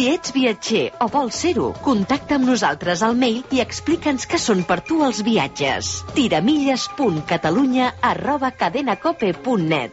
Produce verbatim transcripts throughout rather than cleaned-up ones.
Si ets viatger o vols ser-ho, contacta amb nosaltres al mail i explica'ns què són per tu els viatges. tiramilles punt catalunya arroba cadenacope punt net.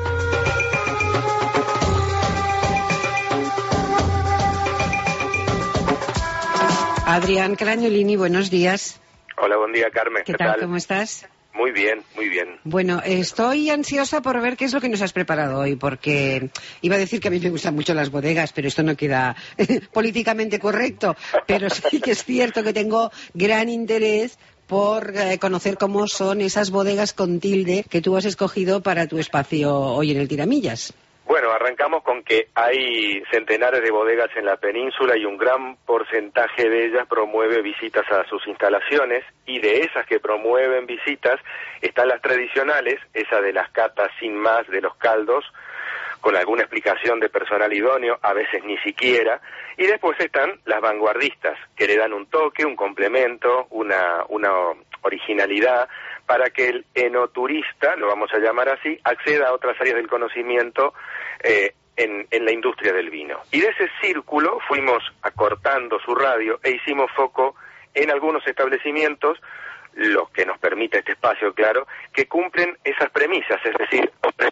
Adrián Cragnolini, buenos días. Hola, buen día, Carmen. ¿Qué, ¿Qué tal? tal? ¿Cómo estás? Muy bien, muy bien. Bueno, estoy ansiosa por ver qué es lo que nos has preparado hoy, porque iba a decir que a mí me gustan mucho las bodegas, pero esto no queda políticamente correcto. Pero sí que es cierto que tengo gran interés por eh, conocer cómo son esas bodegas con tilde que tú has escogido para tu espacio hoy en el Tiramillas. Bueno, arrancamos con que hay centenares de bodegas en la península y un gran porcentaje de ellas promueve visitas a sus instalaciones, y de esas que promueven visitas están las tradicionales, esa de las catas sin más de los caldos, con alguna explicación de personal idóneo, a veces ni siquiera, y después están las vanguardistas, que le dan un toque, un complemento, una, una originalidad, para que el enoturista, lo vamos a llamar así, acceda a otras áreas del conocimiento eh, en, en la industria del vino. Y de ese círculo fuimos acortando su radio e hicimos foco en algunos establecimientos, los que nos permite este espacio, claro, que cumplen esas premisas, es decir,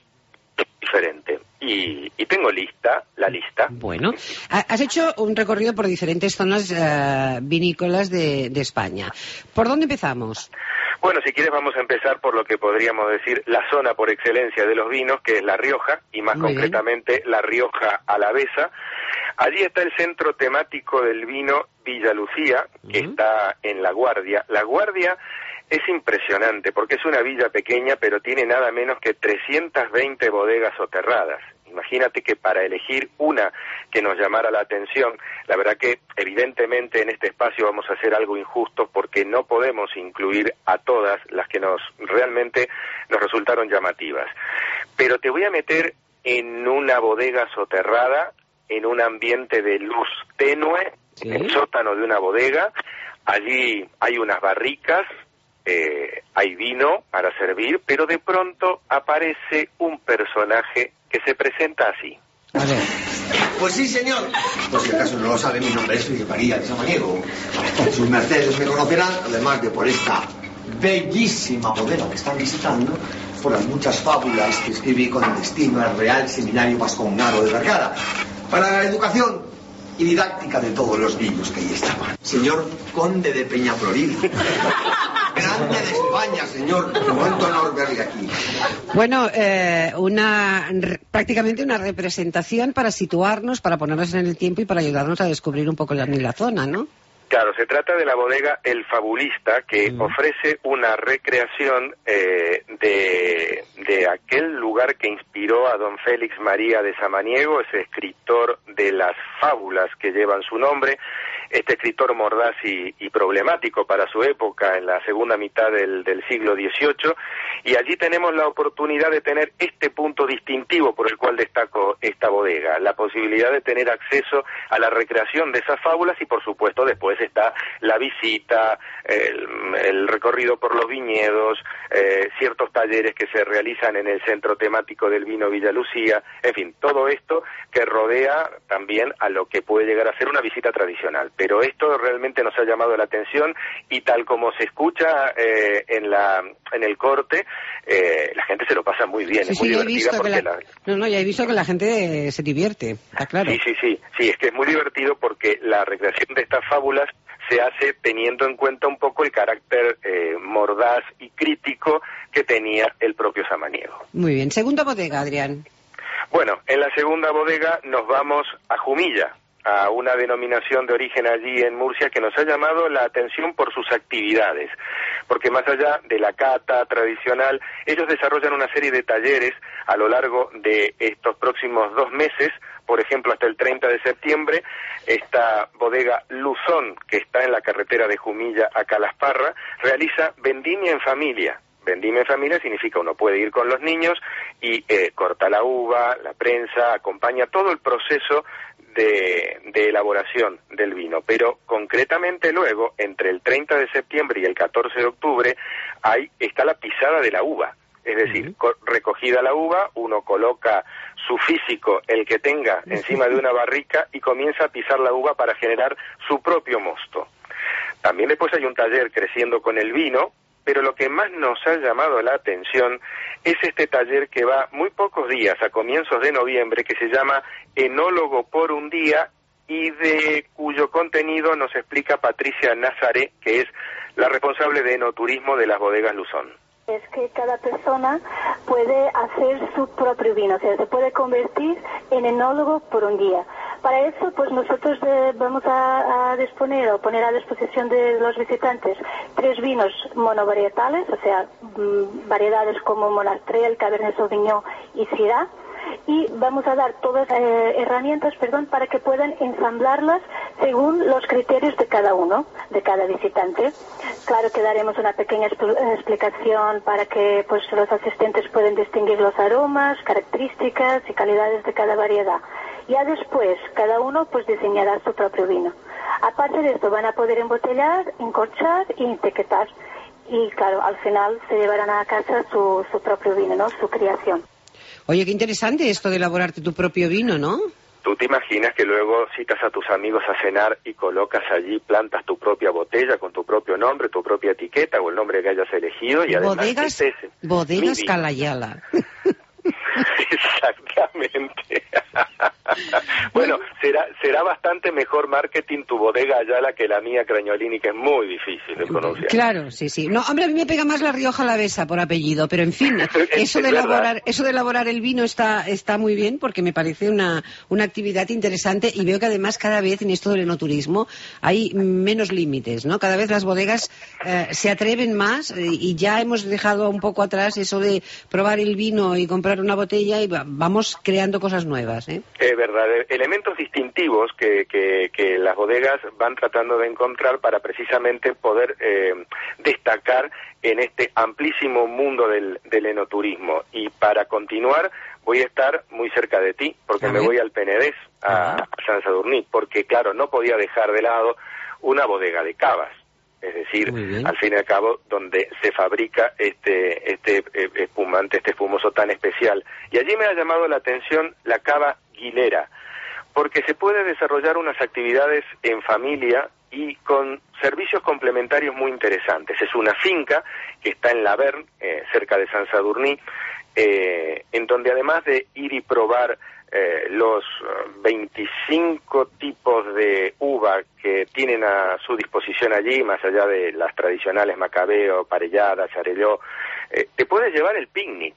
diferente. Y, y tengo lista, la lista. Bueno, has hecho un recorrido por diferentes zonas uh, vinícolas de, de España. ¿Por dónde empezamos? Bueno, si quieres vamos a empezar por lo que podríamos decir la zona por excelencia de los vinos, que es La Rioja, y más Muy concretamente bien. La Rioja Alavesa. Allí está el centro temático del vino Villa Lucía, que uh-huh. está en La Guardia. La Guardia es impresionante porque es una villa pequeña, pero tiene nada menos que trescientas veinte bodegas soterradas. Imagínate que para elegir una que nos llamara la atención, la verdad que evidentemente en este espacio vamos a hacer algo injusto porque no podemos incluir a todas las que nos realmente nos resultaron llamativas. Pero te voy a meter en una bodega soterrada, en un ambiente de luz tenue, ¿Sí? en el sótano de una bodega. Allí hay unas barricas, eh, hay vino para servir, pero de pronto aparece un personaje que se presenta así. A ver. Pues sí, señor. Por si acaso no lo sabe, mi nombre es Luis María de Samaniego. Sus mercedes me conocerán, además de por esta bellísima bodega que están visitando, por las muchas fábulas que escribí con el destino al Real Seminario Vascongado de Vergara, para la educación y didáctica de todos los niños que ahí estaban. Señor Conde de Peñafloril. Grande de España, señor. Cuánto honor verle aquí. Bueno, eh, una prácticamente una representación para situarnos, para ponernos en el tiempo y para ayudarnos a descubrir un poco la, la zona, ¿no? Claro, se trata de la bodega El Fabulista, que mm. ofrece una recreación eh, de, de aquel lugar que inspiró a don Félix María de Samaniego, ese escritor de las fábulas que llevan su nombre, este escritor mordaz y, y problemático para su época en la segunda mitad del, del siglo dieciocho, y allí tenemos la oportunidad de tener este punto distintivo por el cual destaco esta bodega, la posibilidad de tener acceso a la recreación de esas fábulas y por supuesto después está la visita, el, el recorrido por los viñedos, eh, ciertos talleres que se realizan en el centro temático del vino Villa Lucía, en fin, todo esto que rodea también a lo que puede llegar a ser una visita tradicional. Pero esto realmente nos ha llamado la atención y tal como se escucha eh, en la en el corte, eh, la gente se lo pasa muy bien, sí, es muy sí, divertida porque la... la... No, no, ya he visto que la gente eh, se divierte, está claro. Sí, sí, sí, sí, es que es muy divertido porque la recreación de estas fábulas se hace teniendo en cuenta un poco el carácter eh, mordaz y crítico que tenía el propio Samaniego. Muy bien, segunda bodega, Adrián. Bueno, en la segunda bodega nos vamos a Jumilla, a una denominación de origen allí en Murcia que nos ha llamado la atención por sus actividades, porque más allá de la cata tradicional, ellos desarrollan una serie de talleres a lo largo de estos próximos dos meses. Por ejemplo, hasta el treinta de septiembre, esta bodega Luzón, que está en la carretera de Jumilla a Calasparra, realiza vendimia en familia. Vendimia en familia significa uno puede ir con los niños y eh, corta la uva, la prensa, acompaña todo el proceso de, de elaboración del vino. Pero concretamente luego, entre el treinta de septiembre y el catorce de octubre, hay, está la pisada de la uva. Es decir, uh-huh. recogida la uva, uno coloca su físico el que tenga encima de una barrica y comienza a pisar la uva para generar su propio mosto. También después hay un taller creciendo con el vino, pero lo que más nos ha llamado la atención es este taller que va muy pocos días, a comienzos de noviembre, que se llama Enólogo por un día, y de cuyo contenido nos explica Patricia Nazaré, que es la responsable de enoturismo de las bodegas Luzón. Es que cada persona puede hacer su propio vino, o sea, se puede convertir en enólogo por un día. Para eso, pues nosotros eh, vamos a, a disponer o poner a disposición de los visitantes tres vinos monovarietales, o sea, mmm, variedades como Monastrell, Cabernet Sauvignon y Syrah, y vamos a dar todas eh, herramientas, perdón, para que puedan ensamblarlas según los criterios de cada uno, de cada visitante. Claro que daremos una pequeña expl- explicación para que pues los asistentes puedan distinguir los aromas, características y calidades de cada variedad. Ya después, cada uno pues diseñará su propio vino. Aparte de esto, van a poder embotellar, encorchar y etiquetar. Y claro, al final se llevarán a casa su, su propio vino, ¿no? Su creación. Oye, qué interesante esto de elaborarte tu propio vino, ¿no? ¿Tú te imaginas que luego citas a tus amigos a cenar y colocas allí, plantas tu propia botella con tu propio nombre, tu propia etiqueta o el nombre que hayas elegido? Y además Bodegas, es bodegas Calayala. Exactamente. Bueno, será será bastante mejor marketing tu bodega Ayala que la mía Crañolini, que es muy difícil de pronunciar. Claro, sí, sí. No, hombre, a mí me pega más la Rioja Alavesa por apellido, pero en fin, eso de elaborar, eso de elaborar el vino está está muy bien porque me parece una una actividad interesante y veo que además cada vez en esto del enoturismo hay menos límites, ¿no? Cada vez las bodegas eh, se atreven más y ya hemos dejado un poco atrás eso de probar el vino y comprar una botella y vamos creando cosas nuevas, ¿eh? Es verdad, elementos distintivos que, que, que las bodegas van tratando de encontrar para precisamente poder eh, destacar en este amplísimo mundo del, del enoturismo. Y para continuar voy a estar muy cerca de ti, porque me voy al Penedés, a, a Sant Sadurní, porque claro, no podía dejar de lado una bodega de cavas. Es decir, al fin y al cabo, donde se fabrica este este espumante, este espumoso tan especial. Y allí me ha llamado la atención la cava Guilera, porque se puede desarrollar unas actividades en familia y con servicios complementarios muy interesantes. Es una finca que está en Lavern, eh, cerca de Sant Sadurní, eh, en donde además de ir y probar Eh, los veinticinco tipos de uva que tienen a su disposición allí, más allá de las tradicionales Macabeo, Parellada, Xarelló, eh, te puedes llevar el picnic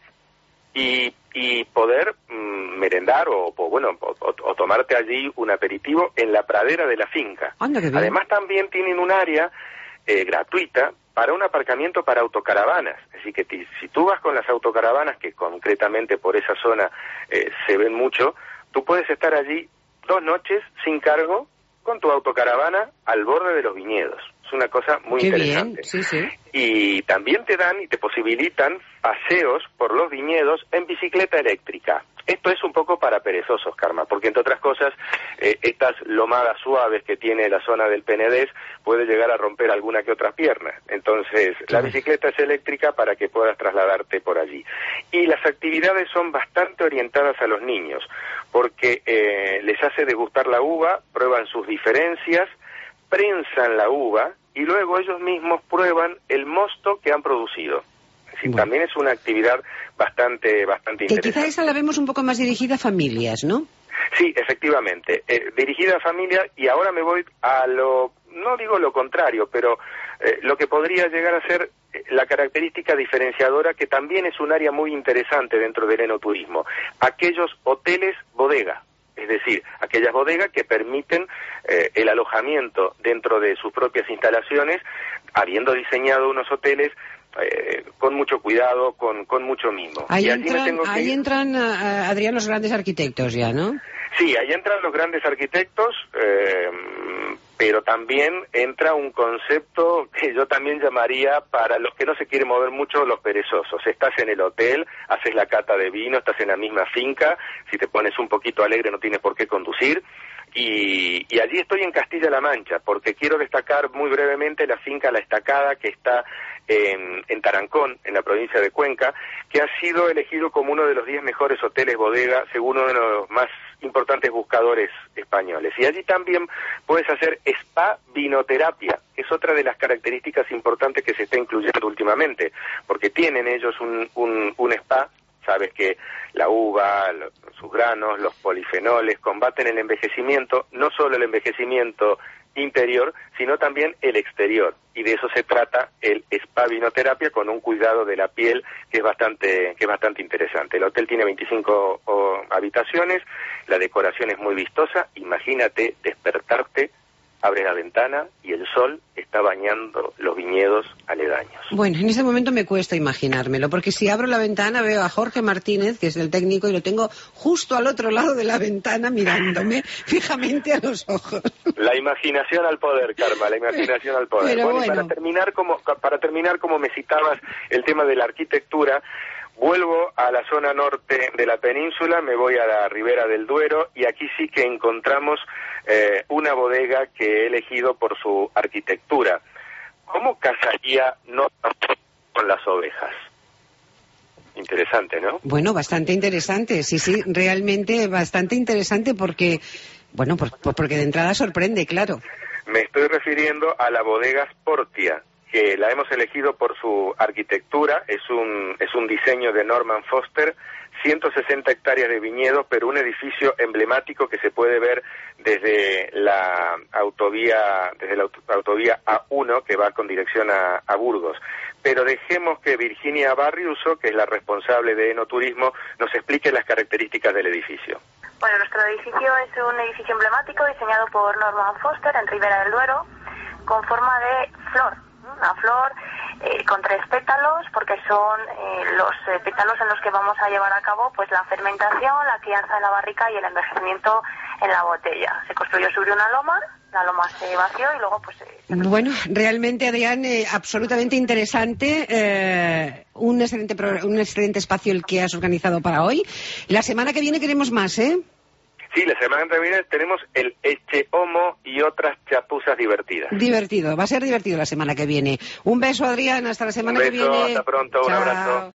y, y poder mm, merendar o, o bueno o, o, o tomarte allí un aperitivo en la pradera de la finca. Anda, qué bien. Además también tienen un área eh, gratuita para un aparcamiento para autocaravanas. Así que ti, si tú vas con las autocaravanas, que concretamente por esa zona eh, se ven mucho, tú puedes estar allí dos noches sin cargo con tu autocaravana al borde de los viñedos. Es una cosa muy Qué interesante. Bien, sí, sí. Y también te dan y te posibilitan paseos por los viñedos en bicicleta eléctrica. Esto es un poco para perezosos, Karma, porque entre otras cosas, eh, estas lomadas suaves que tiene la zona del Penedés puede llegar a romper alguna que otra pierna. Entonces, la bicicleta es eléctrica para que puedas trasladarte por allí. Y las actividades son bastante orientadas a los niños, porque eh, les hace degustar la uva, prueban sus diferencias, prensan la uva y luego ellos mismos prueban el mosto que han producido. Sí, bueno. También es una actividad bastante bastante que interesante. Quizá esa la vemos un poco más dirigida a familias, ¿no? Sí, efectivamente, eh, dirigida a familias, y ahora me voy a lo, no digo lo contrario, pero eh, lo que podría llegar a ser eh, la característica diferenciadora, que también es un área muy interesante dentro del enoturismo, aquellos hoteles bodega. Es decir, aquellas bodegas que permiten eh, el alojamiento dentro de sus propias instalaciones, habiendo diseñado unos hoteles eh, con mucho cuidado, con, con mucho mimo. Ahí y allí entran, me tengo que ahí ir. entran uh, Adrián, los grandes arquitectos ya, ¿no? Sí, ahí entran los grandes arquitectos, eh, pero también entra un concepto que yo también llamaría, para los que no se quieren mover mucho, los perezosos. Estás en el hotel, haces la cata de vino, estás en la misma finca, si te pones un poquito alegre no tienes por qué conducir. Y, y allí estoy en Castilla-La Mancha, porque quiero destacar muy brevemente la finca La Estacada, que está en, en Tarancón, en la provincia de Cuenca, que ha sido elegido como uno de los diez mejores hoteles bodega según uno de los más importantes buscadores españoles. Y allí también puedes hacer spa vinoterapia, que es otra de las características importantes que se está incluyendo últimamente, porque tienen ellos un, un, un spa. Sabes que la uva, lo, sus granos, los polifenoles combaten el envejecimiento, no solo el envejecimiento interior, sino también el exterior. Y de eso se trata el spa vinoterapia, con un cuidado de la piel que es bastante que es bastante interesante. El hotel tiene veinticinco oh, habitaciones, la decoración es muy vistosa. Imagínate despertarte, abres la ventana y el sol está bañando los viñedos aledaños. Bueno, en ese momento me cuesta imaginármelo, porque si abro la ventana veo a Jorge Martínez, que es el técnico, y lo tengo justo al otro lado de la ventana mirándome fijamente a los ojos. La imaginación al poder, Karma, la imaginación al poder. Pero bueno, bueno. Y para terminar, como, para terminar, como me citabas el tema de la arquitectura, vuelvo a la zona norte de la península, me voy a la Ribera del Duero, y aquí sí que encontramos eh, una bodega que he elegido por su arquitectura. ¿Cómo casaría no con las ovejas? Interesante, ¿no? Bueno, bastante interesante, sí, sí, realmente bastante interesante porque, bueno, por, por, porque de entrada sorprende, claro. Me estoy refiriendo a la bodega Sportia, que la hemos elegido por su arquitectura. Es un es un diseño de Norman Foster, ciento sesenta hectáreas de viñedos, pero un edificio emblemático que se puede ver desde la autovía desde la autovía A uno, que va con dirección a, a Burgos. Pero dejemos que Virginia Barriuso, que es la responsable de Enoturismo, nos explique las características del edificio. Bueno, nuestro edificio es un edificio emblemático diseñado por Norman Foster en Ribera del Duero, con forma de flor. Una flor eh, con tres pétalos, porque son eh, los eh, pétalos en los que vamos a llevar a cabo pues la fermentación, la crianza en la barrica y el envejecimiento en la botella. Se construyó sobre una loma, la loma se vació y luego pues... Eh, bueno, realmente, Adrián, eh, absolutamente interesante, eh, un excelente pro, un excelente espacio el que has organizado para hoy. La semana que viene queremos más, ¿eh? Sí, la semana que viene tenemos el Eche Homo y otras chapuzas divertidas. Divertido, va a ser divertido la semana que viene. Un beso, Adrián, hasta la semana un beso, que viene. Hasta pronto, Chao. Un abrazo.